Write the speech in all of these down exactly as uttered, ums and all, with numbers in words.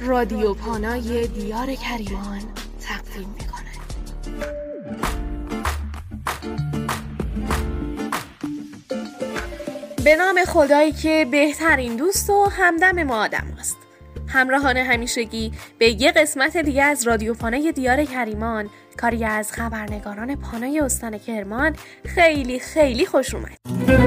رادیو پانای دیار کریمان تقدیم می‌کند. به نام خدایی که بهترین دوست و همدم ما آدم است. همراهان همیشگی به یک قسمت دیگه از رادیو پانای دیار کریمان، کاری از خبرنگاران پانای استان کرمان، خیلی خیلی خوش اومد.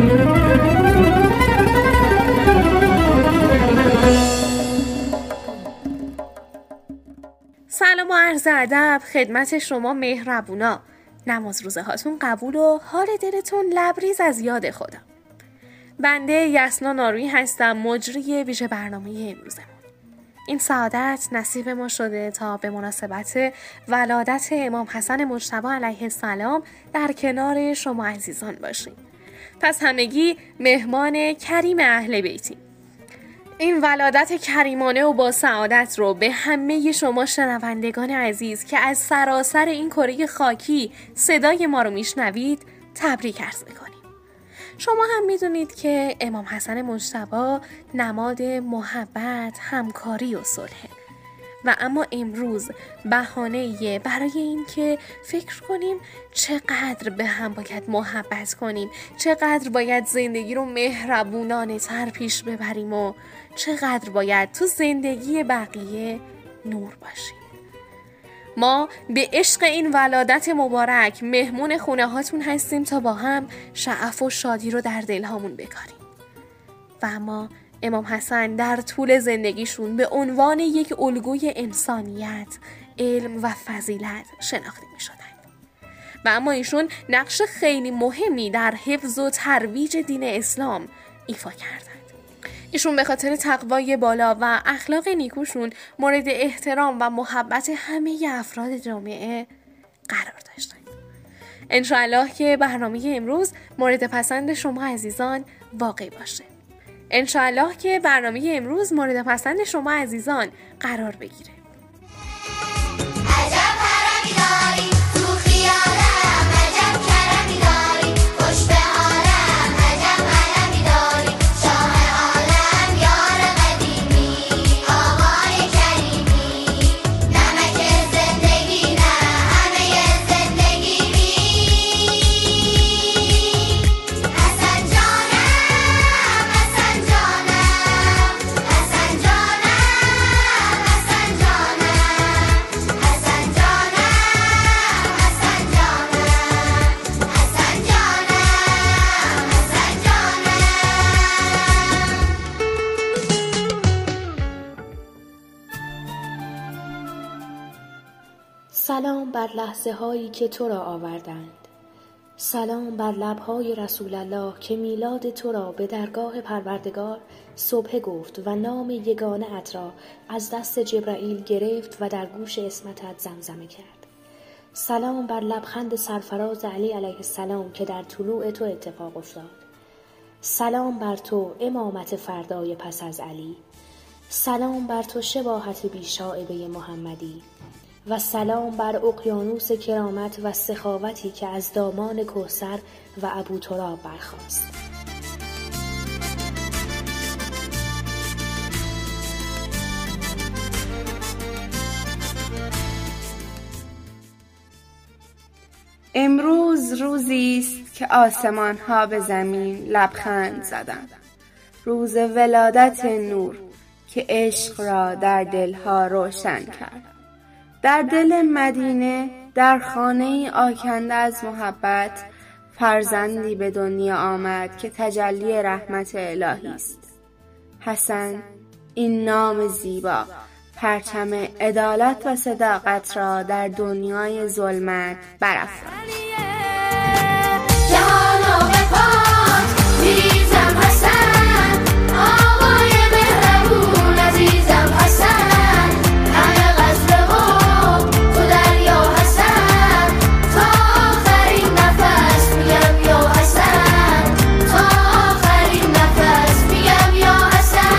سلام و عرض ادب خدمت شما مهربونا. نماز روزه هاتون قبول و حال دلتون لبریز از یاد خدا. بنده یسنا نارویی هستم، مجری ویژه برنامه امروزمون. این سعادت نصیب ما شده تا به مناسبت ولادت امام حسن مجتبی علیه السلام در کنار شما عزیزان باشیم. پس همگی مهمان کریم اهل بیتی. این ولادت کریمانه و با سعادت رو به همه شما شنوندگان عزیز که از سراسر این کره خاکی صدای ما رو میشنوید تبریک عرض می‌کنیم. شما هم میدونید که امام حسن مجتبی نماد محبت، همکاری و صلحه و اما امروز بهانه‌ایه برای این که فکر کنیم چقدر به هم باید محبت کنیم، چقدر باید زندگی رو مهربونانه تر پیش ببریم و چقدر باید تو زندگی بقیه نور باشیم. ما به عشق این ولادت مبارک مهمون خونه هاتون هستیم تا با هم شعف و شادی رو در دلهامون بکاریم. و اما امام حسن در طول زندگیشون به عنوان یک الگوی انسانیت، علم و فضیلت شناخته می شدن. و اما ایشون نقش خیلی مهمی در حفظ و ترویج دین اسلام ایفا کردند. ایشون به خاطر تقوای بالا و اخلاق نیکوشون مورد احترام و محبت همه افراد جامعه قرار داشتند. انشاءالله که برنامه امروز مورد پسند شما عزیزان واقع باشه. انشاءالله که برنامه امروز مورد پسند شما عزیزان قرار بگیره. عجب حرمی داری تو خیالم، عجب کرمی داری خوش به حالم، عجب علمی داری شاه عالم، یار قدیمی آقای کریمی، نمک زندگی نه همه زندگی بی حسن جانم، حسن جانم، حسن جانم، حسن جانم، حسن جانم، حسن جانم، حسن جانم، حسن سلام بر لحظه هایی که تو را آوردند. سلام بر لبهای رسول الله که میلاد تو را به درگاه پروردگار صبح گفت و نام یگانه ات را از دست جبرائیل گرفت و در گوش اسمتت زمزمه کرد. سلام بر لبخند سرفراز علی علیه السلام که در طلوع تو اتفاق افتاد. سلام بر تو امامت فردای پس از علی. سلام بر تو شباهت بیشائبه محمدی. و سلام بر اقیانوس کرامت و سخاوتی که از دامان کوثر و ابو تراب برخاست. امروز روزی است که آسمان ها به زمین لبخند زدند. روز ولادت نور که عشق را در دلها روشن کرد. در دل مدینه، در خانه‌ای آکنده از محبت، فرزندی به دنیا آمد که تجلی رحمت الهی است. حسن، این نام زیبا، پرچم عدالت و صداقت را در دنیای ظلمت برافراخت. جهانو به پاک میریزم حسن، آقای مهربون عزیزم حسن، همه غزل و تو دریا حسن، تا آخرین نفس میگم یا حسن، تا آخرین نفس میگم یا حسن.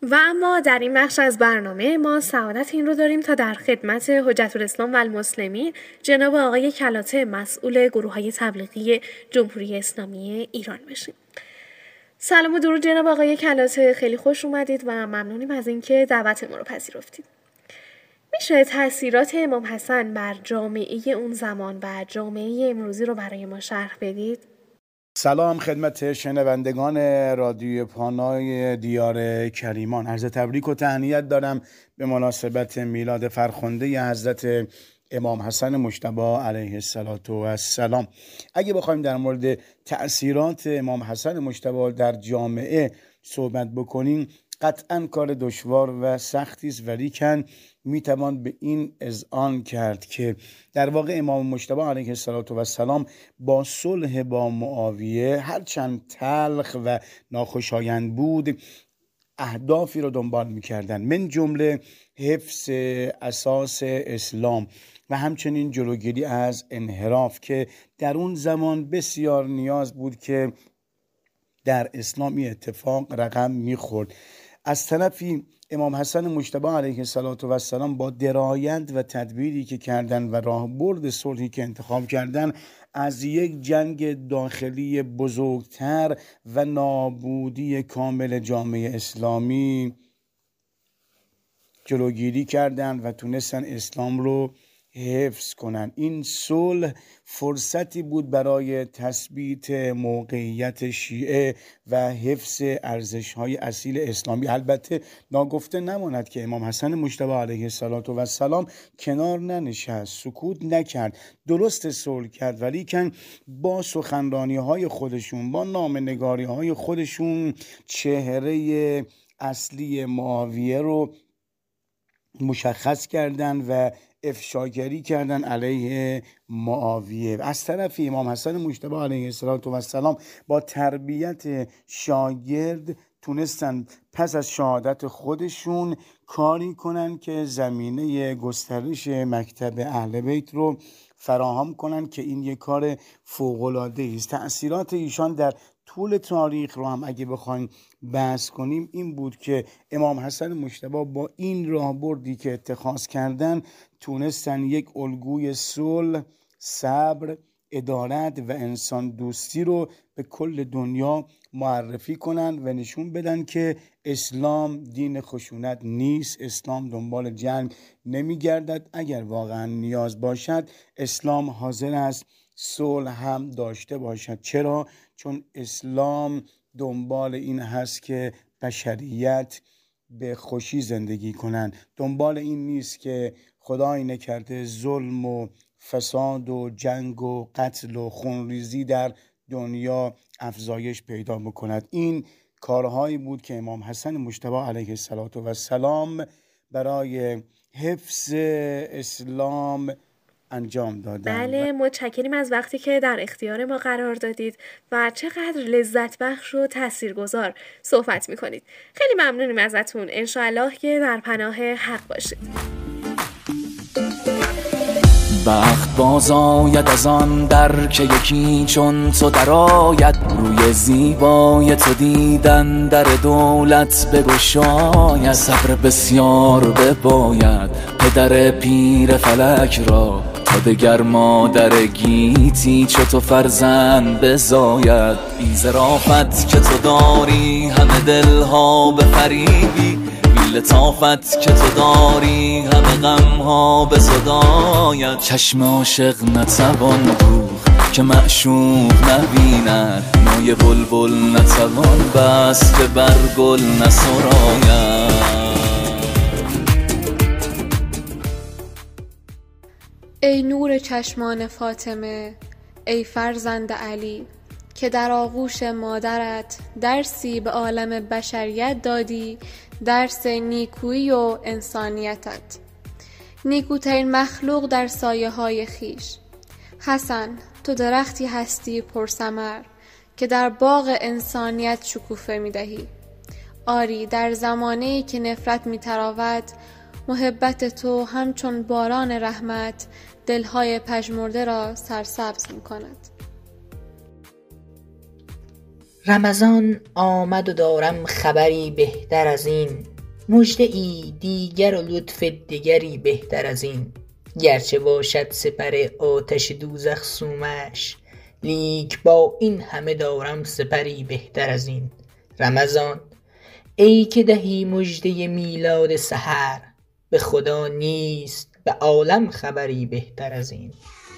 و اما در این بخش از برنامه ما سعادت این رو داریم تا در خدمت حجت الاسلام و المسلمین جناب آقای کلاته مسئول گروه‌های تبلیغی جمهوری اسلامی ایران بشیم. سلام و درود جناب آقای کلاته، خیلی خوش اومدید و ممنونیم از اینکه دعوت ما رو پذیرفتید. میشه تأثیرات امام حسن بر جامعه اون زمان و جامعه امروزی رو برای ما شرح بدید؟ سلام خدمت شنوندگان رادیو پانای دیار کریمان. عرض تبریک و تهنیت دارم به مناسبت میلاد فرخنده حضرت امام حسن مجتبی علیه السلام. اگه بخوایم در مورد تأثیرات امام حسن مجتبی در جامعه صحبت بکنیم، قطعا کار دشوار و سختی است، ولیکن میتوان به این اذعان کرد که در واقع امام مجتبی علیه السلام با صلح با معاویه هرچند تلخ و ناخوشایند بود اهدافی رو دنبال میکردن، من جمله حفظ اساس اسلام و همچنین جلوگیری از انحراف که در اون زمان بسیار نیاز بود که در اسلامی اتفاق رقم میخورد. از طرفی امام حسن مجتبی علیه السلام با درایت و تدبیری که کردن و راهبرد صلحی که انتخاب کردن از یک جنگ داخلی بزرگتر و نابودی کامل جامعه اسلامی جلوگیری کردن و تونستن اسلام رو حفظ کنن. این صلح فرصتی بود برای تثبیت موقعیت شیعه و حفظ ارزش‌های اصیل اسلامی. البته ناگفته نماند که امام حسن مجتبی علیه السلام کنار ننشست، سکوت نکرد، درست صلح کرد، ولیکن با سخنرانی‌های خودشون، با نامه‌نگاری‌های خودشون چهره اصلی معاویه رو مشخص کردن و افشاگری کردن علیه معاویه. از طرفی امام حسن مجتبی علیه السلام با تربیت شاگرد تونستن پس از شهادت خودشون کاری کنن که زمینه گسترش مکتب اهل بیت رو فراهم کنن که این یک کار فوق‌العاده است. تأثیرات ایشان در طول تاریخ رو هم اگه بخوایم بحث کنیم این بود که امام حسن مجتبی با این راهبردی که اتخاذ کردن تونستن یک الگوی صلح، صبر، عدالت و انسان دوستی رو به کل دنیا معرفی کنن و نشون بدن که اسلام دین خشونت نیست، اسلام دنبال جنگ نمیگردد، اگر واقعا نیاز باشد اسلام حاضر است صلح هم داشته باشد. چرا؟ چون اسلام دنبال این هست که بشریت به خوشی زندگی کنن، دنبال این نیست که خدای نکرده ظلم و فساد و جنگ و قتل و خونریزی در دنیا افزایش پیدا بکند. این کارهایی بود که امام حسن مجتبی علیه السلام برای حفظ اسلام انجام دادن. بله، متشکریم از وقتی که در اختیار ما قرار دادید و چقدر لذت بخش و تاثیرگذار صحبت میکنید. خیلی ممنونیم ازتون. انشاءالله که در پناه حق باشید. بخت باز آید از آن در که یکی چون تو در آید، روی زیبای تو دیدن در دولت بگشاید. صبر بسیار بباید پدر پیر فلک را، تا دگر مادر گیتی چو تو فرزند بزاید. بی ظرافت که تو داری همه دلها بفریبی، لطافت که تو داری همه غمها به صدایت. چشم عاشق نتوان دوخت که معشوق نبیند، موی بلبل نتوان بست که بر گل نسراید. ای نور چشمان فاطمه، ای فرزند علی، که در آغوش مادرت درسی به عالم بشریت دادی، درس نیکویی و انسانیتت. نیکوترین مخلوق در سایه های خیش. حسن، تو درختی هستی پرثمر که در باغ انسانیت شکوفه می دهی. آری، در زمانه‌ای که نفرت می تراود، محبت تو همچون باران رحمت دلهای پژمرده را سرسبز می کند. رمضان آمد و دارم خبری بهتر از این، مژده ای دیگر و لطف دگری بهتر از این، گرچه باشد سپر آتش دوزخ سومش، لیک با این همه دارم سپری بهتر از این. رمضان ای که دهی مژده میلاد سحر، به خدا نیست به عالم خبری بهتر از این.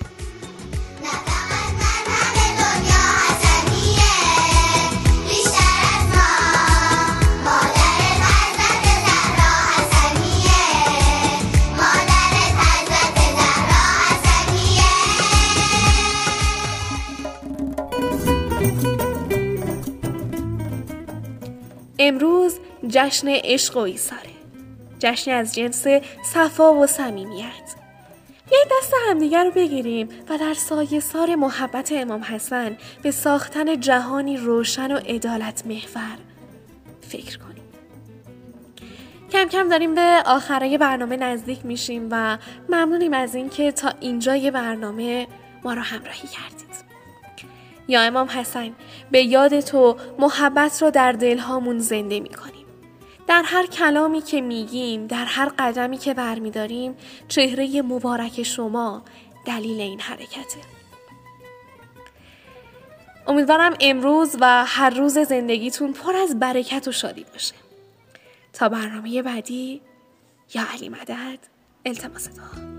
امروز جشن عشق و ایثاره، جشن از جنس صفا و صمیمیت. بیایید دست همدیگر رو بگیریم و در سایه‌سار محبت امام حسن به ساختن جهانی روشن و عدالت محور فکر کنیم. کم کم داریم به آخرای برنامه نزدیک میشیم و ممنونیم از این که تا اینجای برنامه ما رو همراهی کردید. یا امام حسن، به یاد تو محبت رو در دلهامون زنده میکنیم. در هر کلامی که میگیم، در هر قدمی که برمیداریم، چهره مبارک شما دلیل این حرکته. امیدوارم امروز و هر روز زندگیتون پر از برکت و شادی باشه. تا برنامه بعدی، یا علی مدد، التماس دعا.